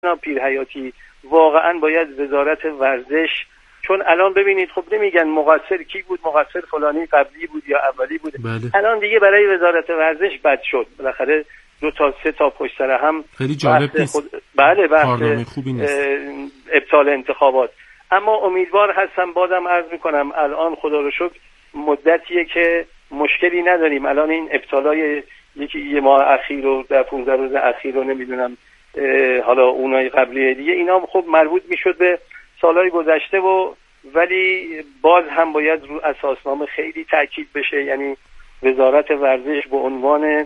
پیرحیاتی واقعا باید وزارت ورزش، چون الان ببینید خب نمیگن مقصر کی بود، مقصر فلانی قبلی بود یا اولی بود. بله. الان دیگه برای وزارت ورزش بد شد، بالاخره 2 تا 3 تا پشت سر هم خیلی جالب نیست. بله بحث خوبی نیست. ابطال انتخابات. اما امیدوار هستم، بازم عرض میکنم الان خدا رو شکر مدتیه که مشکلی نداریم. الان این ابطالای یه ماه اخیر و در 15 روز اخیر رو نمیدونم، حالا اونای قبلی دیگه اینا خب مربوط میشد به سالهای گذشته ولی باز هم باید رو اساسنامه خیلی تاکید بشه. یعنی وزارت ورزش به عنوان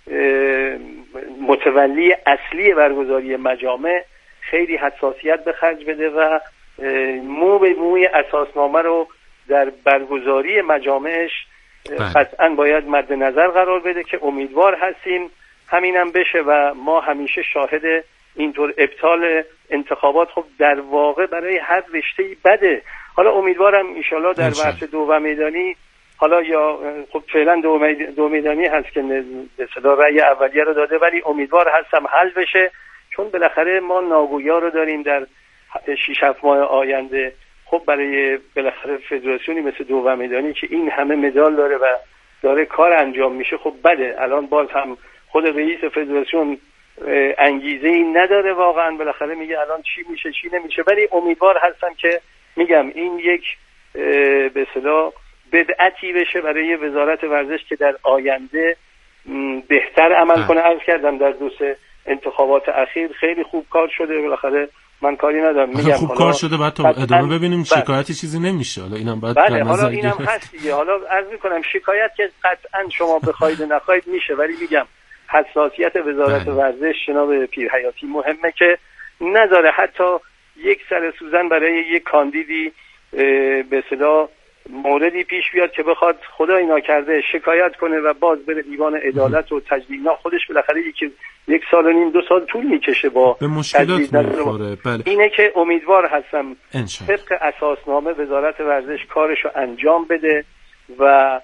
متولی اصلی برگزاری مجامع خیلی حساسیت به خرج بده و مو به موی اساسنامه رو در برگزاری مجامعش قطعا باید مد نظر قرار بده که امیدوار هستیم همینم بشه و ما همیشه شاهد اینطور ابطال انتخابات خب در واقع برای هر رشته‌ای بده. حالا امیدوارم انشالله در بحث دو میدانی، حالا یا خب فعلا دو میدانی هست که به اصطلاح رأی اولیه رو داده، ولی امیدوار هستم حل بشه، چون بالاخره ما ناگویا رو داریم در 6-7 ماه آینده. خب برای بالاخره فدراسیونی مثل دو میدانی که این همه مدال داره و داره کار انجام میشه خب بده. الان باز هم خود رئیس فدراسیون انگیزه ای نداره واقعا، بالاخره میگه الان چی میشه چی نمیشه، ولی امیدوار هستم که میگم این یک به اصطلاح بدعتی بشه برای وزارت ورزش که در آینده بهتر عمل کنه. عرض کردم در 2 انتخابات اخیر خیلی خوب کار شده، بالاخره من کاری ندارم، میگم خوب کار شده، بعد تا ادامه ببینیم شکایتی چیزی نمیشه. حالا اینم بعد حالا اینم هست دیگه. حالا عرض میکنم شکایت که قطعا شما بخواید نخواید میشه، ولی میگم حساسیت وزارت ورزش جناب پیرحیاتی مهمه که نذاره حتی یک سر سوزن برای یک کاندیدی به اصطلاح موردی پیش بیاد که بخواد خدای ناکرده شکایت کنه و باز بره دیوان عدالت و تجدید. خودش بالاخره 1 سال و نیم 2 سال طول میکشه با به مشکلات میخوره. بله. اینه که امیدوار هستم طبق اساسنامه وزارت ورزش کارشو انجام بده و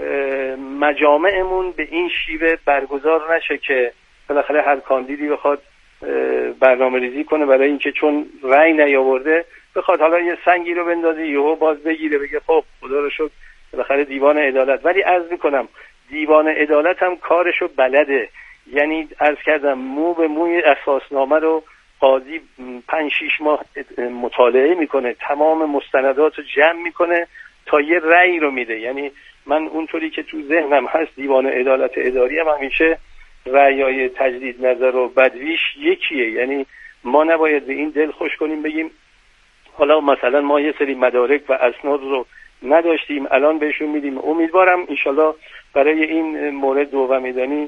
مجامعمون به این شیوه برگزار نشه که بالاخره هر کاندیدی بخواد برنامه ریزی کنه برای اینکه چون رأی نیاورده بخواد حالا یه سنگی رو بندازه یهو باز بگیره بگه خب خدا رو شکر بالاخره دیوان عدالت. ولی عرض میکنم دیوان عدالت هم کارشو بلده، یعنی عرض کردم مو به موی اساسنامه رو قاضی 5-6 ماه مطالعه میکنه، تمام مستندات رو جمع میکنه تا یه رأی رو میده. یعنی من اونطوری که تو ذهنم هست دیوان عدالت اداری هم همیشه رأیای تجدید نظر و بدویش یکیه. یعنی ما نباید به این دل خوش کنیم بگیم حالا مثلا ما یه سری مدارک و اسناد رو نداشتیم الان بهشون میدیم. امیدوارم انشالله برای این مورد دو میدانی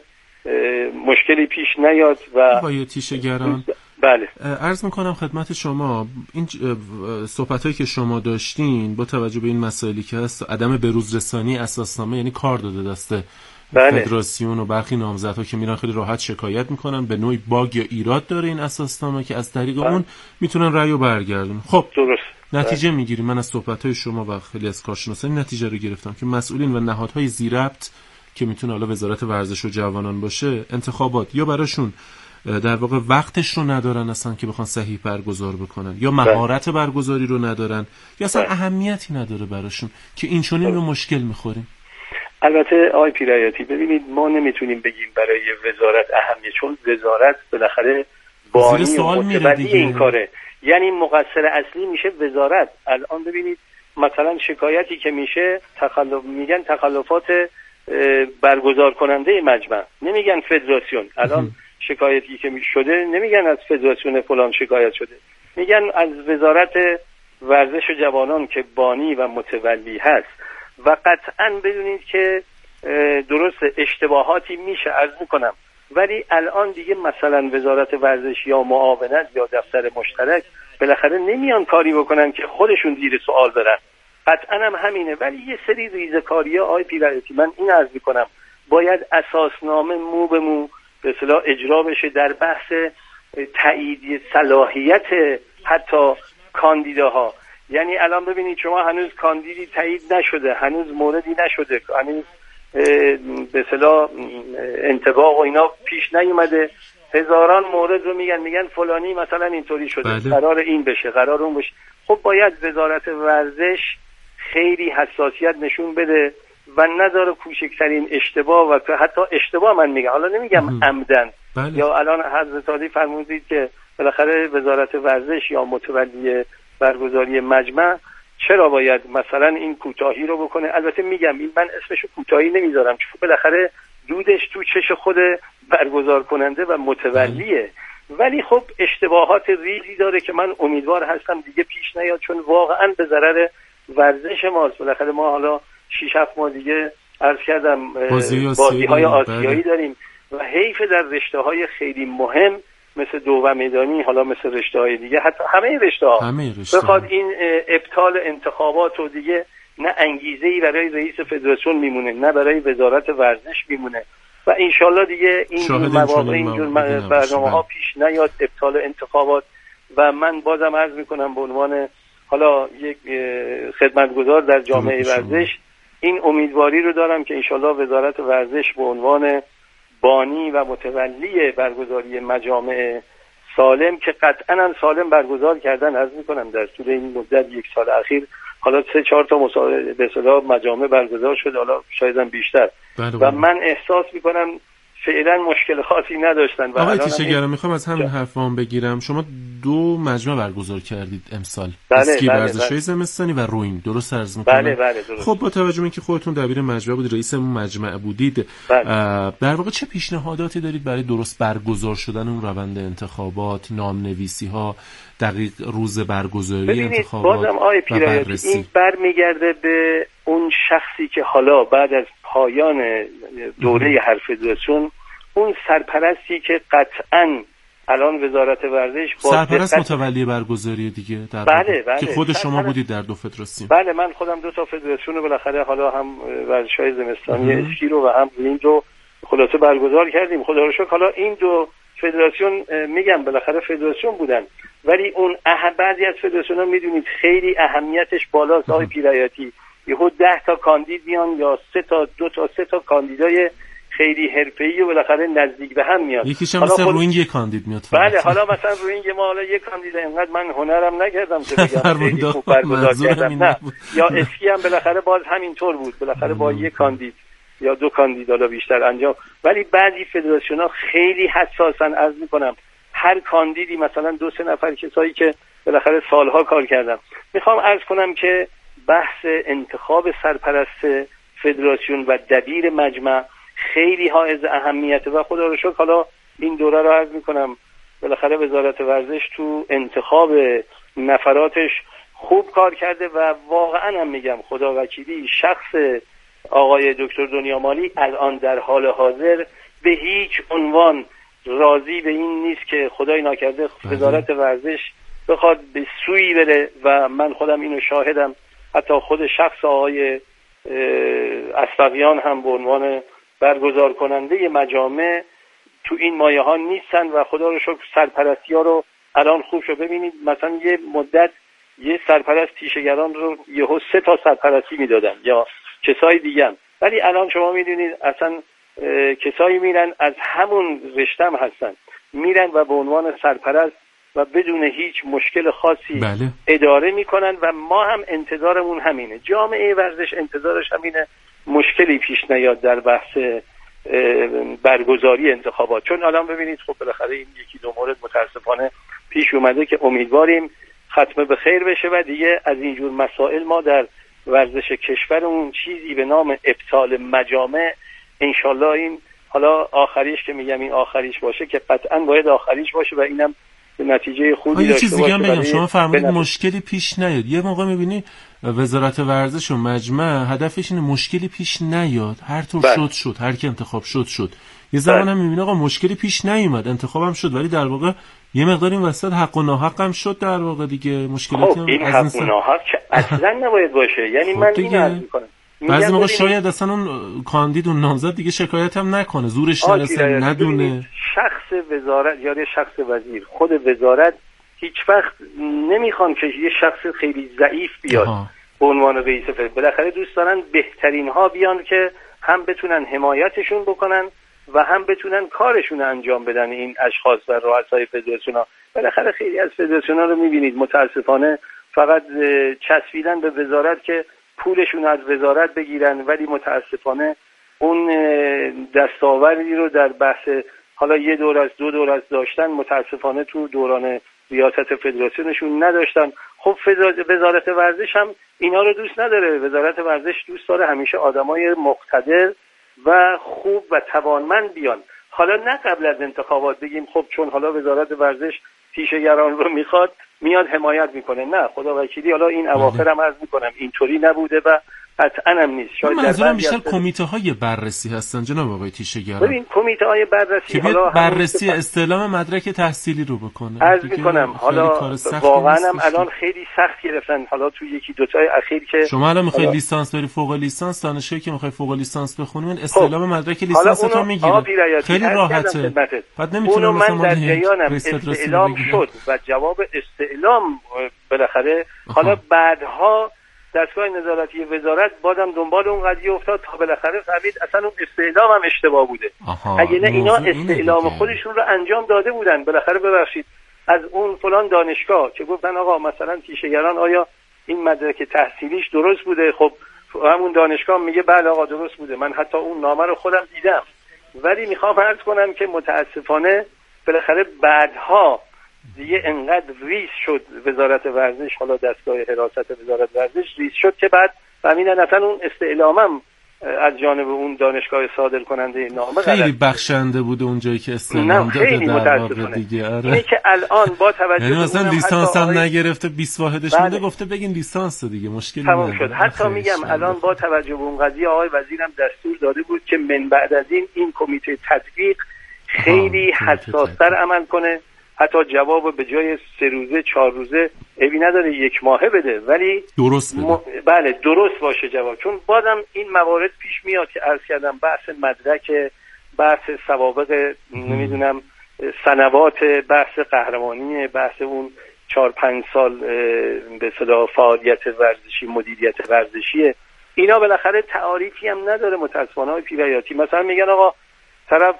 مشکلی پیش نیاد و با یه تیشه گران. بله عرض میکنم خدمت شما این صحبتایی که شما داشتین با توجه به این مسائلی که هست عدم بروزرسانی اساسنامه، یعنی کار داده دسته فدراسیون و برخی نامزدها که میرن خیلی راحت شکایت میکنن به نوعی باگ یا ایراد داره این اساسنامه که از طریق اون میتونن رأیو برگردون. خب درست نتیجه میگیریم. من از صحبت‌های شما و خیلی از کارشناسان نتیجه رو گرفتم که مسئولین و نهادهای ذی‌ربط که میتونه حالا وزارت ورزش و جوانان باشه انتخابات یا براشون در واقع وقتش رو ندارن اصلا که بخوان صحیح برگزار بکنن یا مهارت برگزاری رو ندارن یا اصلا اهمیتی نداره براشون که این چنین به مشکل میخوریم. البته آقای پیرحیاتی ببینید ما نمیتونیم بگیم برای وزارت اهمیت، چون وزارت بالاخره بانی و متولی این کاره، یعنی مقصر اصلی میشه وزارت. الان ببینید مثلا شکایتی که میشه میگن تخلفات برگزار کننده مجمع، نمیگن فدراسیون. الان شکایتی که شده نمیگن از فدراسیون فلان شکایت شده، میگن از وزارت ورزش و جوانان که بانی و متولی هست. و قطعا بدونید که درست اشتباهاتی میشه عرض میکنم، ولی الان دیگه مثلا وزارت ورزش یا معاونت یا دفتر مشترک بالاخره نمیان کاری بکنن که خودشون زیر سوال برن. قطعا هم همینه، ولی یه سری ریزکاری‌ها آقای پیرحیاتی من این عرض میکنم باید اساسنامه مو به مو به اصطلاح اجرا بشه در بحث تایید صلاحیت حتی کاندیداها. یعنی الان ببینید شما هنوز کاندیدی تایید نشده، هنوز موردی نشده، هنوز به اصطلاح انطباق و اینا پیش نیومده، هزاران مورد رو میگن فلانی مثلا اینطوری شده، بله. قرار این بشه، قرار اون بشه. خب باید وزارت ورزش خیلی حساسیت نشون بده و نذاره کوچکترین اشتباه، و حتی اشتباه من میگم، حالا نمیگم عمدن، بله. یا الان حضرت عالی فرمودید که بالاخره وزارت ورزش یا متولی برگزاری مجمع چرا باید مثلا این کوتاهی رو بکنه. البته میگم این من اسمشو کوتاهی نمیذارم، چون بالاخره دودش تو چش خود برگزار کننده و متولیه، ولی خب اشتباهات ریزی داره که من امیدوار هستم دیگه پیش نیاد، چون واقعا به ضرر ورزش ماست. بالاخره ما حالا 6-7 ماه دیگه عرض کردم بازی‌های آسیایی داریم و حیف در رشته‌های خیلی مهم مثل دو و میدانی، حالا مثل رشته‌های دیگه، حتی همه رشته‌ها بخواد این ابطال انتخابات و دیگه نه انگیزه‌ای برای رئیس فدراسیون میمونه نه برای وزارت ورزش میمونه و انشالله دیگه این مواقع اینجور برنامه‌ها پیش نیاد، ابطال انتخابات. و من بازم عرض میکنم به عنوان حالا یک خدمتگزار در جامعه ورزش این امیدواری رو دارم که انشالله وزارت ورزش به عنوان بانی و متولی برگزاری مجامع سالم که قطعاً هم سالم برگزار کردن، عرض میکنم در طول این مدت 1 سال اخیر حالا 3-4 تا مسابقه به اصطلاح مجامع برگزار شد، حالا شاید هم بیشتر. و من احساس میکنم فعلا مشکل خاصی نداشتن. آقای تیشه‌گرم میخوام از همین حرفام بگیرم، شما 2 مجمع برگزار کردید امسال، اسکی ورزش‌های زمستانی و روینگ، درست عرض میکنم؟ بله درست. خب با توجه به اینکه خودتون دبیر مجمع بودید، رئیس مجمع بودید، در واقع چه پیشنهاداتی دارید برای درست برگزار شدن اون روند انتخابات، نام‌نویسی‌ها، دقیق روز برگزاری انتخابات؟ بازم آقای پیرایتی این برمیگرده به اون شخصی که حالا بعد از پایان دوره هر فدراسیون اون سرپرستی که قطعاً الان وزارت ورزش سرپرست متولی برگزاری دیگه در بله که خود شما بودید در 2 فدراسیون. بله من خودم 2 تا فدراسیون بالاخره حالا هم ورزش‌های زمستانی اسکی رو و هم این رو خلاصه برگزار کردیم. خدا رو شکر حالا این 2 فدراسیون میگم بالاخره فدراسیون بودن، ولی اون بعضی از فدراسیون‌ها میدونید خیلی اهمیتش بالاست آقای پیرایتی، یهو 10 تا کاندید میان یا 2 تا کاندیدای خیلی حرفه‌ای و بالاخره نزدیک به هم میاد. یکیش هم مثلا روینگ 1 کاندید میاد. بله حالا مثلا روینگ ما حالا 1 کاندید، اینقدر من هنرم نکردم که بگم خیلی خوب برگزار کردم، نه. یا اسکی هم بالاخره باز همینطور بود، بالاخره با 1 کاندید یا 2 کاندید حالا بیشتر انجام. ولی بعضی فدراسیون‌ها خیلی حساسن، عرض می‌کنم هر کاندیدی مثلا 2-3 نفر کسایی که بالاخره سالها کار کردن. میخوام عرض کنم که بحث انتخاب سرپرست فدراسیون و دبیر مجمع خیلی حائز اهمیته و خدا رو شکر حالا این دوره رو عرض میکنم بالاخره وزارت ورزش تو انتخاب نفراتش خوب کار کرده و واقعا هم میگم خدا وکیلی شخص آقای دکتر دنیامالی الان در حال حاضر به هیچ عنوان راضی به این نیست که خدای ناکرده وزارت ورزش بخواد به سوی بره و من خودم اینو شاهدم. حتی خود شخص آقای اسفقیان هم به عنوان برگزار کننده مجامع تو این مایه ها نیستن و خدا رو شکر سرپرستی ها رو الان خوب شد. ببینید مثلا یه مدت یه سرپرست تیشه‌گران رو یهو 3 تا سرپرستی میدادن یا کسای دیگه هم. ولی الان شما میدونید اصلا کسایی میرن از همون رشته هم هستن میرن و به عنوان سرپرست و بدون هیچ مشکل خاصی اداره میکنن و ما هم انتظارمون همینه، جامعه ورزش انتظارش همینه، مشکلی پیش نیاد در بحث برگزاری انتخابات. چون الان ببینید خب بالاخره این 1-2 مورد متاسفانه پیش اومده که امیدواریم ختم به خیر بشه و دیگه از اینجور مسائل ما در ورزش کشورمون چیزی به نام ابطال مجامع انشالله این حالا آخریش که میگم این آخریش باشه که قطعا باید آخریش باشه و اینم به نتیجه خوبی داشته باشه. یه چیز دیگه هم بگم، شما فرمودید مشکلی پیش نیاد. یه موقع میبینی وزارت ورزش و مجمع هدفش اینه مشکلی پیش نیاد، هر طور شد هر کی انتخاب شد. یه زمان هم میبینی آقا مشکلی پیش نیومد، انتخابم شد، ولی در واقع یه مقدار این وسط حق و ناحق هم شد در واقع دیگه. مشکلاتی هم این حق و ناحق که اصلا نباید باشه. یعنی من اینو عرض میکنم بعضی موقع شاید اصلا اون کاندید اون نامزد دیگه شکایت هم نکنه، زورش نرسه، ندونه. شخص وزارت یا شخص وزیر، خود وزارت هیچ وقت نمیخوان که یه شخص خیلی ضعیف بیاد به عنوان رئیس فدراسیون. بالاخره دوست دارن بهترین ها بیان که هم بتونن حمایتشون بکنن و هم بتونن کارشون انجام بدن این اشخاص و رؤسای فدراسیون‌ها. بالاخره خیلی از فدراسیون‌ها رو می‌بینید متاسفانه فقط چسبیدن به وزارت که پولشون از وزارت بگیرن، ولی متاسفانه اون دستاوردی رو در بحث حالا یه دور از دو دور از داشتن متاسفانه تو دوران ریاست فدراسیونشون نداشتن. خب وزارت ورزش هم اینا رو دوست نداره. وزارت ورزش دوست داره همیشه آدمای مقتدر و خوب و توانمند بیان. حالا نه قبل از انتخابات بگیم خب چون حالا وزارت ورزش تیشه‌گران رو میخواد میاد حمایت میکنه. نه، خدا وکیلی حالا این اواخر هم عرض میکنم اینطوری نبوده و قطعاً هم نیست. شاید منظورم بیشتر کمیته های بررسی هستن جناب آقای تیشه‌گران. ببین کمیته های بررسی حالا بررسی استعلام مدرک تحصیلی رو بکنه. عرض میکنم حالا واقعا هم الان خیلی سخت گرفتن. حالا تو یکی دو تای اخیر که شما الان میخوای لیسانس بری فوق لیسانس، دانشجویی که میخوای فوق لیسانس بخونین استعلام مدرک لیسانس تو میگیره. خیلی راحته. بعد نمیتونه من در جریانم استعلام شد و جواب استعلام بالاخره حالا بعدها دستگاه نظارتی وزارت بازم دنبال اون قضیه افتاد تا بالاخره فهمید اصلا اون استعلام هم اشتباه بوده. اگه نه اینا استعلام خودشون رو انجام داده بودن. بالاخره ببخشید از اون فلان دانشگاه که گفتن آقا مثلا تیشه‌گران آیا این مدرک تحصیلیش درست بوده؟ خب همون دانشگاه میگه بله آقا درست بوده، من حتی اون نامه رو خودم دیدم. ولی میخوام عرض کنم که متاسفانه بالاخره بعدها دیگه انقدر ریز شد وزارت ورزش، حالا دستگاه حراست وزارت ورزش ریز شد که بعد فهمیدن اصلا اون استعلامم از جانب اون دانشگاه صادر کننده نامه خیلی بخشنده بوده اونجایی که استعلام داده. خیلی متاسفانه اینه که الان با توجه یعنی مثلا لیسانس هم نگرفته 20 واحدش بوده گفته بگین لیسانس دیگه مشکلی تمام شد. حتی میگم الان با توجه به اون قضیه آقای وزیرم دستور داده بود که من بعد از این کمیته تطبیق خیلی حساس‌تر عمل کنه، حتی جواب به جای 3 روزه 4 روزه عیبی نداره 1 ماهه بده، ولی درست بده. بله درست باشه جواب. چون بازم این موارد پیش میاد که عرض کردم بحث مدرک، بحث سوابق نمیدونم سنوات، بحث قهرمانی، بحث اون 4-5 سال به اصطلاح فعالیت ورزشی، مدیریت ورزشیه. اینا بالاخره تعاریفی هم نداره متاسفانه های پیرایاتی. مثلا میگن آقا طرف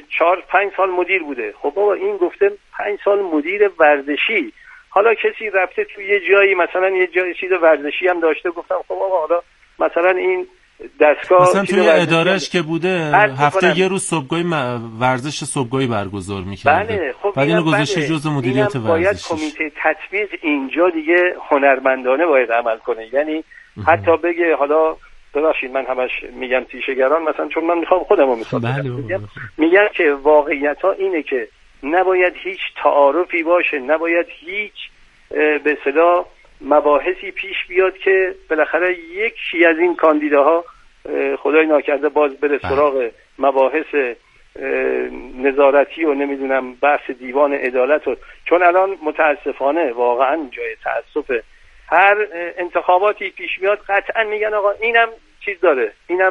4-5 سال مدیر بوده. خب بابا این گفته 5 سال مدیر ورزشی، حالا کسی رفته تو یه جایی مثلا یه جای چیز ورزشی هم داشته، گفتم خب بابا حالا مثلا این دستگاه مثلا توی ادارهش که بوده هفته یه روز صبحگاهی ورزش صبحگاهی برگزار می‌کرده. بله خب بعد اینو گذاشته جزء مدیریت ورزشی. باید کمیته تطبیق اینجا دیگه هنرمندانه باید عمل کنه. یعنی حتی بگه حالا ببخشید من همش میگم تیشه‌گران مثلا چون من میخوام خودم رو مثال بزنم. میگن که واقعیت ها اینه که نباید هیچ تعارفی باشه، نباید هیچ به اصطلاح مباحثی پیش بیاد که بالاخره یکی از این کاندیداها خدای ناکرده باز بره سراغ مباحث نظارتی و نمیدونم بحث دیوان عدالت و چون الان متاسفانه واقعا جای تأسف هر انتخاباتی پیش میاد قطعا میگن آقا اینم چیز داره، اینم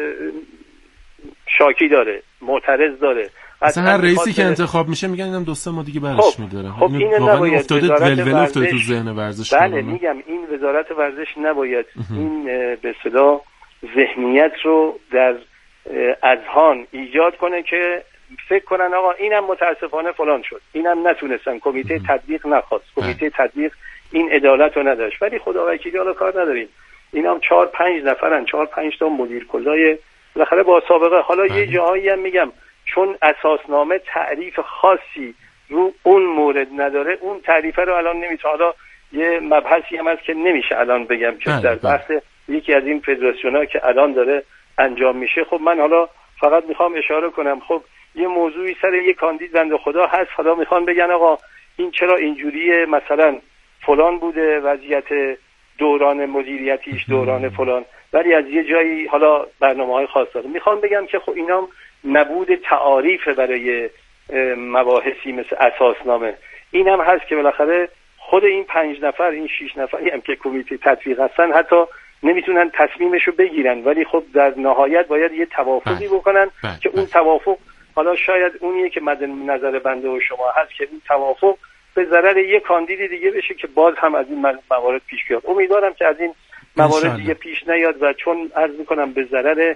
شاکی داره، معترض داره. اصلا هر رئیسی که انتخاب میشه میگن اینم 2-3 ماه دیگه برش میداره. خب این نباید افتاده ولول افتاده تو ذهن ورزش. بله میگم این وزارت ورزش نباید این به اصطلاح ذهنیت رو در اذهان ایجاد کنه که فکر کنن آقا اینم متاسفانه فلان شد، اینم نتونستن، کمیته تطبیق نخواست، کمیته تطبیق این عدالت رو نداشت. ولی خدا وکیلی حالا کار نداریم، اینام 4-5 نفرن، 4-5 تا مدیر کلای بالاخره با سابقه. حالا یه جاهایی هم میگم چون اساسنامه تعریف خاصی رو اون مورد نداره، اون تعریفه رو الان نمیتونه. حالا یه مبحثی هم هست که نمیشه الان بگم که در بحث یکی از این فدراسیون‌ها که الان داره انجام میشه. خب من حالا فقط میخوام اشاره کنم خب یه موضوعی سر یه کاندید بنده خدا هست، حالا میخوان بگن آقا این چرا اینجوریه، مثلا فلان بوده وضعیت دوران مدیریتیش دوران فلان، ولی از یه جایی حالا برنامه‌های خاص داره. میخوام بگم که خب اینام نبود تعاریف برای مباحثی مثل اساسنامه. اینم هست که بالاخره خود این 5 نفر این 6 نفری هم که کمیته تطبیق هستن حتی نمیتونن تصمیمشو بگیرن، ولی خب در نهایت باید یه توافقی بکنن که اون توافق حالا شاید اونیه که مد نظر بنده و شما هست که این توافق به ضرر یک کاندید دیگه بشه که باز هم از این موارد پیش بیاد. امیدوارم که از این موارد دیگه پیش نیاد و چون عرض میکنم به ضرر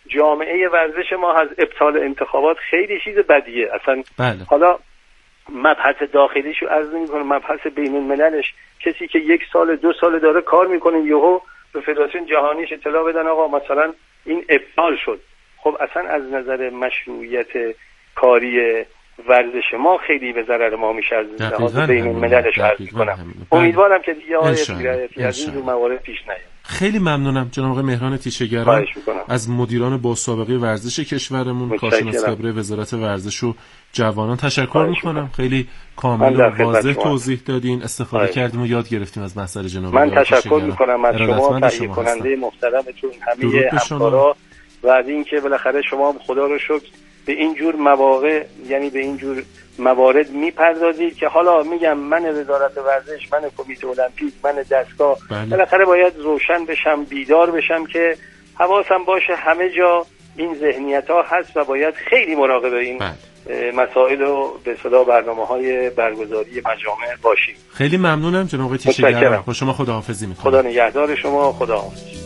جامعه ورزش ما از ابطال انتخابات خیلی چیز بدیه اصلا. بله. حالا مبحث داخلیشو عرض نمی‌کنم، مبحث بین المللش، کسی که 1 سال 2 سال داره کار میکنه یهو به فدراسیون جهانیش اطلاع بدن آقا مثلا این ابطال شد. خب اصلا از نظر مشروعیت کاری ورزش ما خیلی به ضرر ما میشه از لحاظ بین المللش عرض کنم. امیدوارم که دیگه آقای اسکریتی از این موارد پیش نیاد. خیلی ممنونم جناب آقای مهران تیشه‌گران از مدیران با سابقه ورزش کشورمون، کارشناس خبره وزارت ورزش و جوانان تشکر میکنم. خیلی کامل و واضح توضیح دادین، استفاده کردیم و یاد گرفتیم از مسائل جناب. من تشکر میکنم از شما، تهیه کننده محترمتون، همه افکارا و از اینکه بالاخره شما خدا رو شکر به این جور مواقع، یعنی به این جور موارد میپردازید که حالا میگم من وزارت ورزش، من کمیته المپیک، من دستگاه بالاخره باید روشن بشم، بیدار بشم که حواسم باشه همه جا این ذهنیت ها هست و باید خیلی مراقب این مسائل و به صدا برنامه‌های برگزاری مجامع باشیم. خیلی ممنونم جناب آقای تیشه‌گران. با شما خداحافظی میکنم. خدا نگهدار شما. خداحافظ.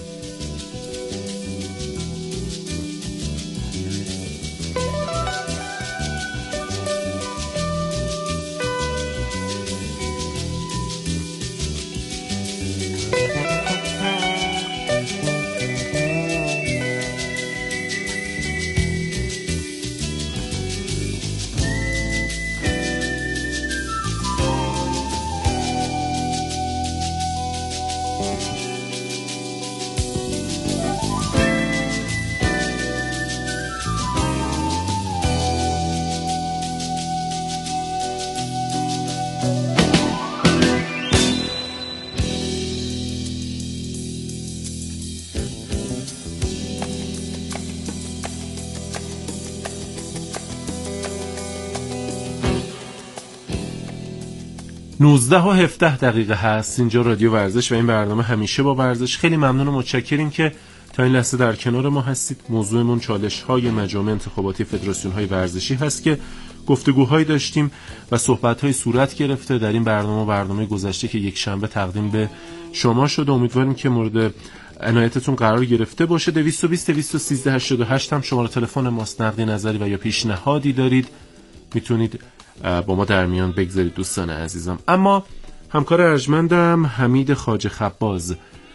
19:17 هست اینجا رادیو ورزش و این برنامه همیشه با ورزش. خیلی ممنون و متشکریم که تا این لحظه در کنار ما هستید. موضوعمون چالش‌های مجامع انتخاباتی فدراسیون‌های ورزشی هست که گفتگوهایی داشتیم و صحبت‌های صورت گرفته در این برنامه گذشته که یک شنبه تقدیم به شما شده. امیدواریم که مورد عنایتتون قرار گرفته باشه. 220 213 88 هم شماره تلفن ماست. نقدی، نظری و یا پیشنهادی دارید میتونید با ما در میان بگذارید دوستان عزیزم. اما همکار ارجمندم حمید خواجه خباز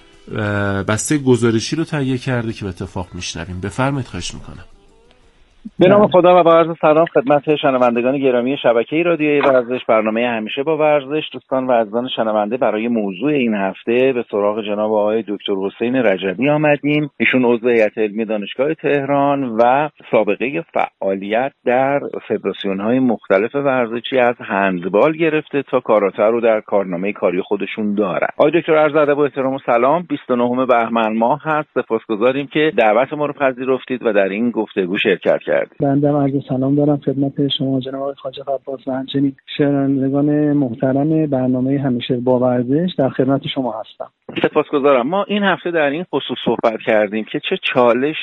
بسته گزارشی رو تهیه کرده که به اتفاق میشنویم. بفرمایید، خواهش میکنم. به نام خدا و با عرض سلام خدمت شنوندگان گرامی شبکه رادیویی ورزش، برنامه همیشه با ورزش. دوستان و عزیزان شنونده، برای موضوع این هفته به سراغ جناب آقای دکتر حسین رجبی آمدیم. ایشون عضو هیئت علمی دانشگاه تهران و سابقه فعالیت در فدراسیون‌های مختلف ورزشی از هندبال گرفته تا کاراته رو در کارنامه کاری خودشون دارن. آقای دکتر، عرض ادب و احترام و سلام. 29 بهمن ماه هست. سپاسگزاریم که دعوت ما رو پذیرفتید و در این گفتگو شرکت کردید. بنده عرض سلام دارم خدمت شما جناب آقای خواجه خباز و همچنین شنوندگان محترم برنامه همیشه با ورزش. در خدمت شما هستم. سپاسگزارم. ما این هفته در این خصوص صحبت کردیم که چه چالش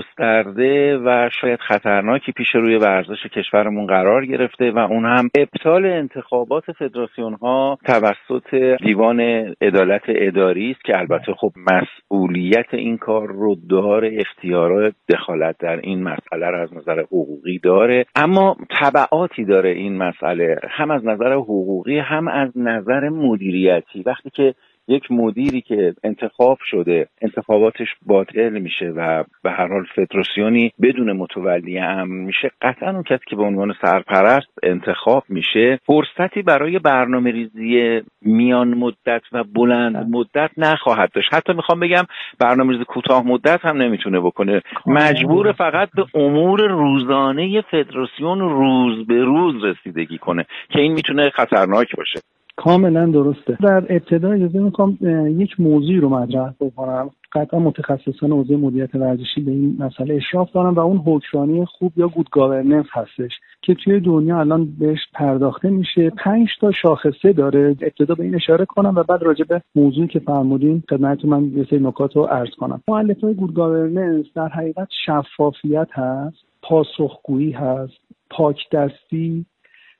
گسترده و شاید خطرناکی پیش روی ورزش کشورمون قرار گرفته و اون هم ابطال انتخابات فدراسیون‌ها توسط دیوان عدالت اداری است که البته خب مسئولیت این کار رو داره، اختیارات دخالت در این مسئله را از نظر حقوقی داره، اما تبعاتی داره این مسئله، هم از نظر حقوقی هم از نظر مدیریتی. وقتی که یک مدیری که انتخاب شده انتخاباتش باطل میشه و به هر حال فدراسیونی بدون متولی امن میشه، قطعا اون کسی که به عنوان سرپرست انتخاب میشه فرصتی برای برنامه‌ریزی میان مدت و بلند مدت نخواهد داشت. حتی میخوام بگم برنامه‌ریزی کوتاه مدت هم نمیتونه بکنه. مجبور فقط به امور روزانه فدراسیون روز به روز رسیدگی کنه که این میتونه خطرناک باشه. کاملا درسته. در ابتدا اجازه میخوام یک موضوعی رو مطرح بکنم. قطعا متخصصان حوزه مدیریت ورزشی به این مسئله اشراف دارن و اون حکمرانی خوب یا گود گاورننس هستش که توی دنیا الان بهش پرداخته میشه. 5 تا شاخصه داره. ابتدا به این اشاره کنم و بعد راجع به موضوعی که فرمودین خدمتتون من یه سری نکات رو عرض کنم. مؤلفه‌های گود گاورننس در حقیقت شفافیت هست، پاسخگویی هست، پاک دستی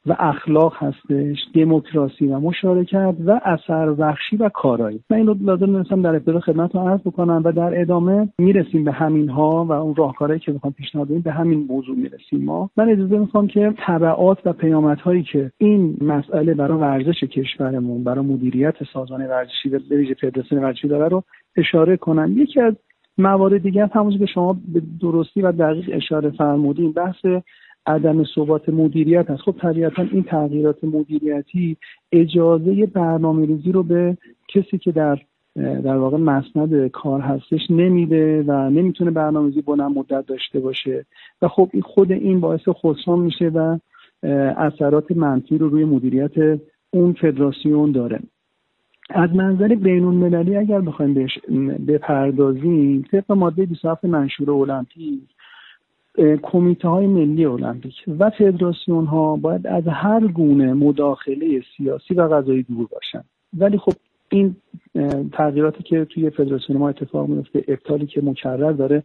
و اخلاق هستش، دموکراسی و مشارکت و اثر بخشی و کارایی. من این رو لازم دونستم در ابتدا خدمتتون عرض بکنم و در ادامه میرسیم به همین ها و اون راهکارهایی که میخوام پیشنهاد بدیم، به همین موضوع میرسیم. من اجازه میخوام که تبعات و پیامدهایی که این مسئله برای ورزش کشورمون، برای مدیریت سازمان ورزشی به ویژه فدراسیون ورزشی داره رو اشاره کنم. یکی از موارد دیگه همونجوری که شما به درستی و دقیق اشاره فرمودین، بحث عدم ثبات مدیریت هست. خب طبیعتا این تغییرات مدیریتی اجازه برنامه‌ریزی رو به کسی که در واقع مسند کار هستش نمیده و نمیتونه برنامه‌ریزی بلند مدت داشته باشه و خب خود این باعث خسران میشه و اثرات منفی رو روی مدیریت اون فدراسیون داره. از منظر بین‌المللی اگر بخوایم بهش بپردازیم، طبق ماده 27 منشور المپیک، کمیته‌های ملی المپیک و فدراسیون‌ها باید از هر گونه مداخله سیاسی و قضایی دور باشن. ولی خب این تغییراتی که توی فدراسیون ما اتفاق میفته، ابطالی که مکرر داره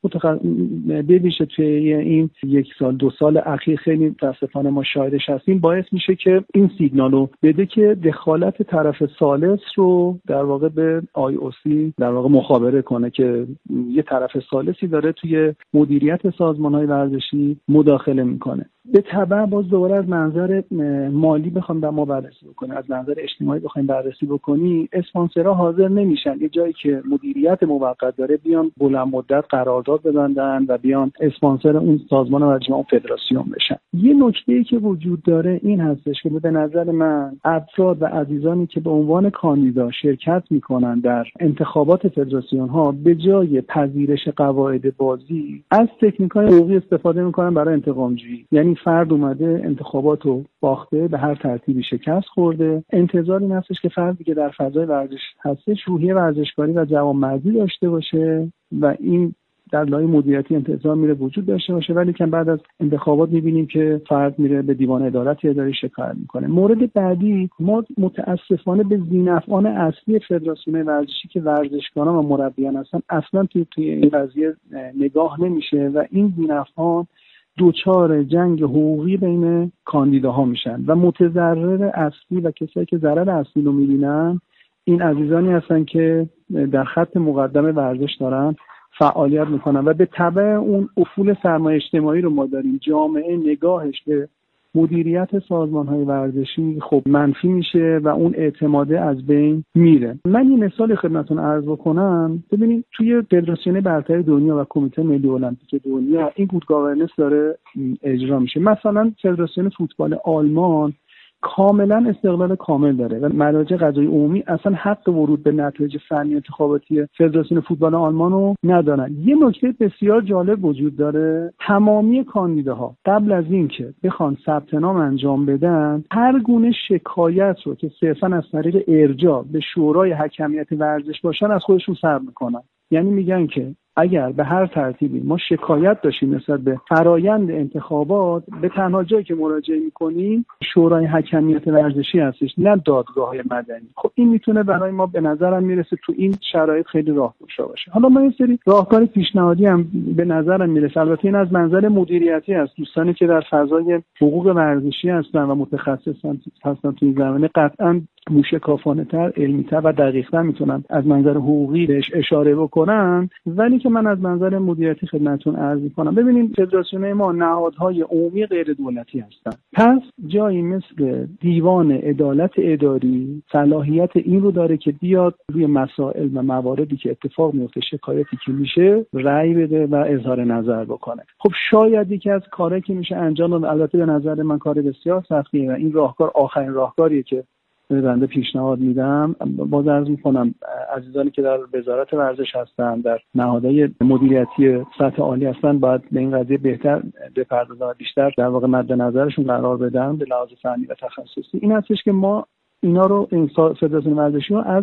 ببیشه توی این 1-2 سال اخیر خیلی متاسفانه ما شاهدش هستیم، باعث میشه که این سیگنالو بده که دخالت طرف ثالث رو در واقع به IOC در واقع مخابره کنه که یه طرف ثالثی داره توی مدیریت سازمان‌های ورزشی مداخله میکنه. به تبع باز دوباره از منظر مالی بخوام ما بررسی بکنیم، از منظر اجتماعی بخوایم بررسی بکنی، اسپانسرها حاضر نمیشن یه جایی که مدیریت موقت داره بیان بلند مدت قرارداد ببندن و بیان اسپانسر اون سازمان ورزشی اون فدراسیون بشن. یه نکته‌ای که وجود داره این هستش که به نظر من افراد و عزیزانی که به عنوان کاندیدا شرکت میکنن در انتخابات فدراسیون ها به جای پذیرش قواعد بازی از تکنیک‌های حقوقی استفاده میکنن برای انتقام‌جویی. یعنی فرد اومده انتخابات رو باخته، به هر ترتیبی شکست خورده، انتظار این هستش که فردی که در فضای ورزش هستش روحیه ورزشکاری و جوانمردی داشته باشه و این در لایه مدیریتی انتظار میره وجود داشته باشه، ولی که بعد از انتخابات میبینیم که فرد میره به دیوان عدالت اداری شکایت میکنه. مورد بعدی، ما متاسفانه به ذینفعان اصلی فدراسیون ورزشی که ورزشکاران و مربیان هستن اصلا توی این قضیه نگاه نمیشه و این ذینفعان دوچار جنگ حقوقی بین کاندیداها میشن و متضرر اصلی و کسایی که ضرر اصلی رو میبینن این عزیزانی هستن که در خط مقدم ورزش دارن فعالیت میکنن و به تبع اون افول سرمایه اجتماعی رو ما داریم. جامعه نگاهش به مدیریت سازمان‌های ورزشی خب منفی میشه و اون اعتماده از بین میره. من یه مثال خدمتتون عرض بکنم. ببینید توی فدراسیون برتر دنیا و کمیته ملی المپیک دنیا این گود گاورننس داره اجرا میشه. مثلا فدراسیون فوتبال آلمان کاملا استقلال کامل داره و مراجع قضایی عمومی اصلا حق ورود به نتایج فنی انتخاباتی فدراسیون فوتبال آلمان رو ندارن. یه نکته بسیار جالب وجود داره، تمامی کاندیداها قبل از اینکه بخوان ثبت نام انجام بدن هر گونه شکایت رو که صرفا از طریق ارجاع به شورای حکمیت ورزش باشن از خودشون سلب میکنن. یعنی میگن که اگر به هر ترتیبی ما شکایت داشتیم نسبت به فرایند انتخابات، به تنها جایی که مراجعه میکنیم شورای حکمیت ورزشی هستش، نه دادگاه‌های مدنی. خب این میتونه برای ما به نظرم میرسه تو این شرایط خیلی راهگشا باشه. حالا ما یه سری راهکار پیشنهادی هم به نظرم میرسه. البته این از منظر مدیریتی است. دوستانی که در فضای حقوق ورزشی هستن و متخصص هستن تو این زمینه قطعاً موشکافانه‌تر، علمی‌تر و دقیق‌تر میتونن از منظر حقوقی بهش اشاره بکنن، ولی که من از منظر مدیریتی خدمتتون عرض می‌کنم. ببینید فدراسیون ما نهادهای عمومی غیر دولتی هستن. پس جایی مثل دیوان عدالت اداری صلاحیت این رو داره که بیاد روی مسائل و مواردی که اتفاق میفته، شکایتی که میشه، رأی بده و اظهار نظر بکنه. خب شاید یکی از کارهایی که میشه انجام داد، البته به نظر من کار بسیار سختیه و این راهکار آخرین راهکاریه که بنده پیشنهاد میدم. باز عرض میکنم عزیزانی که در وزارت ورزش هستن، در نهادهای مدیریتی سطح عالی هستن، باید به این قضیه بهتر بپردازن، بیشتر در واقع مد نظرشون قرار بدن به لحاظ فنی و تخصصی. این هستش که ما اینا رو فدراسیون ورزشی رو از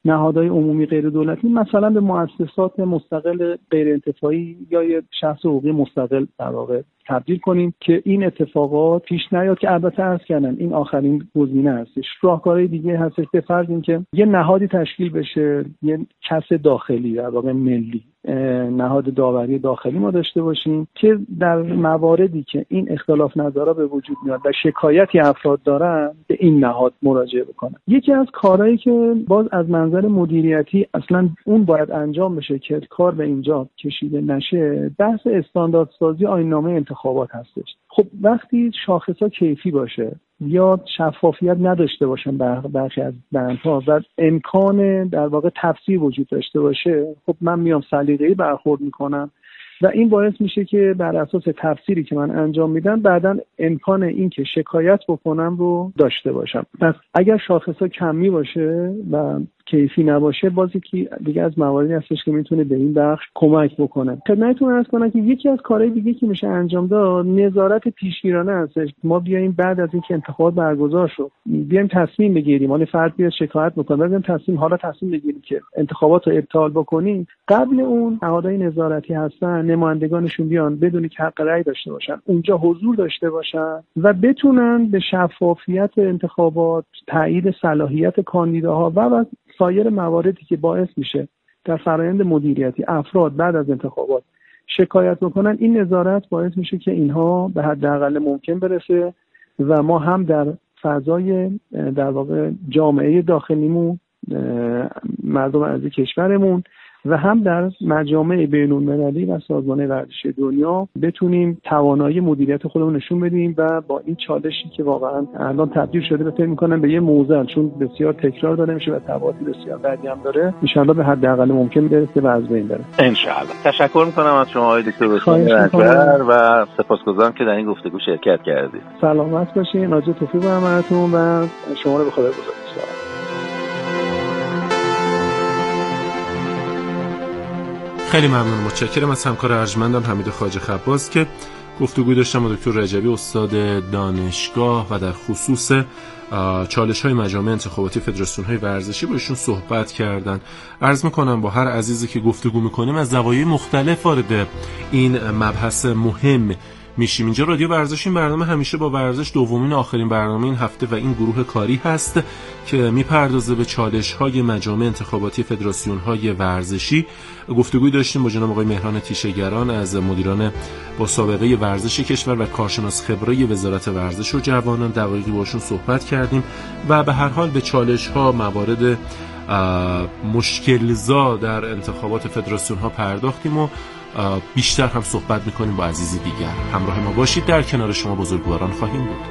نهادهای عمومی غیر دولتی مثلا به مؤسسات مستقل غیر انتفاعی یا یه شخص حقوقی مستقل در واقع تبدیل کنیم که این اتفاقات پیش نیاد، که البته عرض کردم این آخرین گزینه هستش. راهکارهای دیگه هستش، به فرض اینکه یه نهادی تشکیل بشه، یه کس داخلی در واقع ملی، نهاد داوری داخلی ما داشته باشیم که در مواردی که این اختلاف نظرها به وجود میاد و شکایتی افراد دارن به این نهاد مراجعه بکنن. یکی از کارهایی که باز از منظر مدیریتی اصلا اون باید انجام بشه که کار به اینجا کشیده نشه، بحث استانداردسازی آیین‌نامه انتخابات هستش. خب وقتی شاخص‌ها کیفی باشه یا شفافیت نداشته باشن برخی از بندها و امکان در واقع تفسیر وجود داشته باشه، خب من میام سلیقه‌ای برخورد میکنم و این باعث میشه که بر اساس تفسیری که من انجام میدم بعداً امکان این که شکایت بکنم رو داشته باشم. پس اگر شاخص‌ها کمی باشه و کیفی نباشه، بازی که دیگه از مواردی هستش که میتونه به این بخش کمک بکنه. خدمتتون عرض کنم که یکی از کارهای دیگه که میشه انجام داد نظارت پیشگیرانه هستش. ما بیایم بعد از اینکه انتخابات برگزار شد بیایم تصمیم بگیریم، حالا فرد بیاد شکایت بکنه، بیایم تصمیم بگیریم که انتخابات رو ابطال بکنیم. قبل اون نهادهای نظارتی هستن، نمایندگانشون بیان بدون که حق رأی داشته باشن اونجا حضور داشته باشن و بتونن به شفافیت انتخابات، تایید صلاحیت کاندیداها و سایر مواردی که باعث میشه در فرآیند مدیریتی افراد بعد از انتخابات شکایت بکنن، این نظارت باعث میشه که اینها به حداقل ممکن برسه و ما هم در فضای در واقع جامعه داخلیمون، مردم عزیز کشورمون و هم در مجامع بین‌المللی و سازمان ورزشی دنیا بتونیم توانایی مدیریت خودمون نشون بدیم و با این چالشی که واقعا الان تبدیل شده به فکر می‌کنم به یه موزل، چون بسیار تکرار داده میشه و تبعاتی بسیار بدی هم داره، ان شاءالله به حداقل ممکن برسه و از بین بره ان شاءالله. تشکر می‌کنم از شما آقای دکتر رستمی رنجبر و سپاسگزارم که در این گفتگو شرکت کردید. سلامت باشین. آرزوی توفیق براتون و شما رو به خدا گذارم. خیلی ممنون، متشکرم از همکار ارجمندم حمید خواجه خباز که گفتگو داشتم با دکتر رجبی، استاد دانشگاه، و در خصوص چالش‌های مجامع انتخاباتی فدراسیون‌های ورزشی با ایشون صحبت کردن. عرض می‌کنم با هر عزیزی که گفتگو می‌کنیم از زوایای مختلف وارد این مبحث مهم میشیم. اینجا رادیو ورزش، این برنامه همیشه با ورزش دومین آخرین برنامه این هفته و این گروه کاری هست که میپردازه به چالش‌های مجامع انتخاباتی فدراسیون‌های ورزشی. گفتگوی داشتیم با جناب آقای مهران تیشه‌گران از مدیران با سابقه ورزش کشور و کارشناس خبره وزارت ورزش و جوانان. دقایقی باشون صحبت کردیم و به هر حال به چالش‌ها، موارد مشکل‌زا در انتخابات فدراسیون‌ها پرداختیم و بیشتر هم صحبت میکنیم با عزیزی دیگر. همراه ما باشید، در کنار شما بزرگواران خواهیم بود.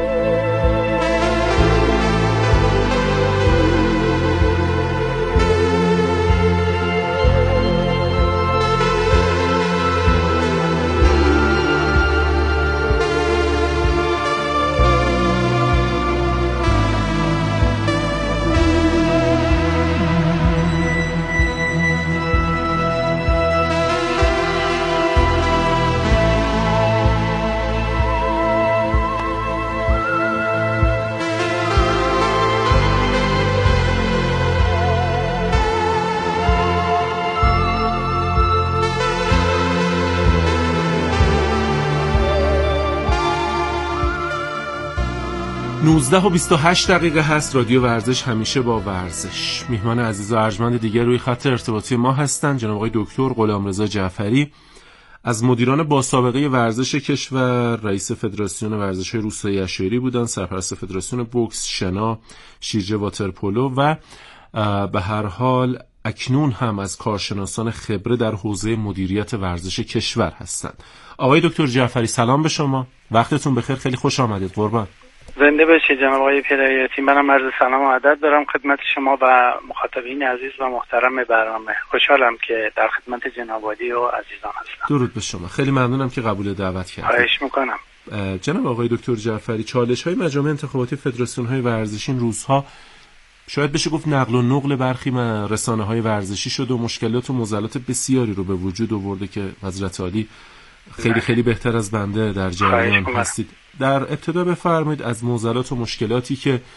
و 28 دقیقه هست. رادیو ورزش، همیشه با ورزش. میهمان عزیز و ارجمند دیگر روی خط ارتباطی ما هستند جناب آقای دکتر غلامرضا جعفری از مدیران با سابقه ورزش کشور، رئیس فدراسیون ورزش روستایی اشعری بودند، سرپرست فدراسیون بوکس، شنا، شیرجه واترپولو و به هر حال اکنون هم از کارشناسان خبره در حوزه مدیریت ورزش کشور هستند. آقای دکتر جعفری سلام به شما، وقتتون بخیر، خیلی خوش آمدید. قربان. زنده باشید جناب آقای پیرایتی. منم عرض سلام و ادب دارم خدمت شما و مخاطبین عزیز و محترم برنامه. خوشحالم که در خدمت جناب عالی و عزیزان هستم. درود به شما. خیلی ممنونم که قبول دعوت کردید. خواهش میکنم. جناب آقای دکتر جعفری، چالش‌های مجامع انتخاباتی فدراسیون‌های ورزشی این روزها شاید بشه گفت نقل و نقل برخی رسانه‌های ورزشی شده و مشکلات و معضلات بسیاری رو به وجود آورده که حضرت عالی خیلی بهتر از بنده در جریان هستید. در ابتدا بفرمایید از معضلات و مشکلاتی که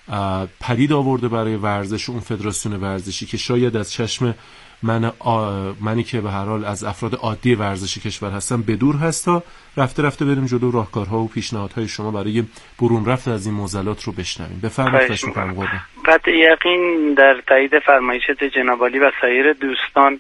پدید آورده برای ورزش، اون فدراسیون ورزشی که شاید از چشم منی که به هر حال از افراد عادی ورزشی کشور هستم بدور هست، تا رفته رفته بریم جلو، راهکارها و پیشنهادهای شما برای برون رفت از این معضلات رو بشنویم. بفرمایید. قطع یقین در تایید فرمایشات جناب عالی و سایر دوستان،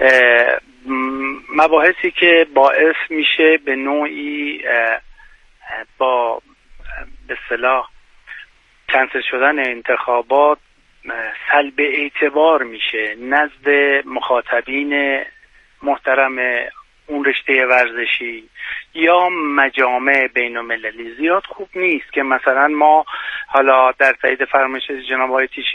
مباحثی که باعث میشه به نوعی با به اصطلاح کنسل شدن انتخابات سلب اعتبار میشه نزد مخاطبین محترم اون رشته ورزشی یا مجامع بین المللی، زیاد خوب نیست که مثلا ما حالا در تایید فرمایش جناب آقای تیشی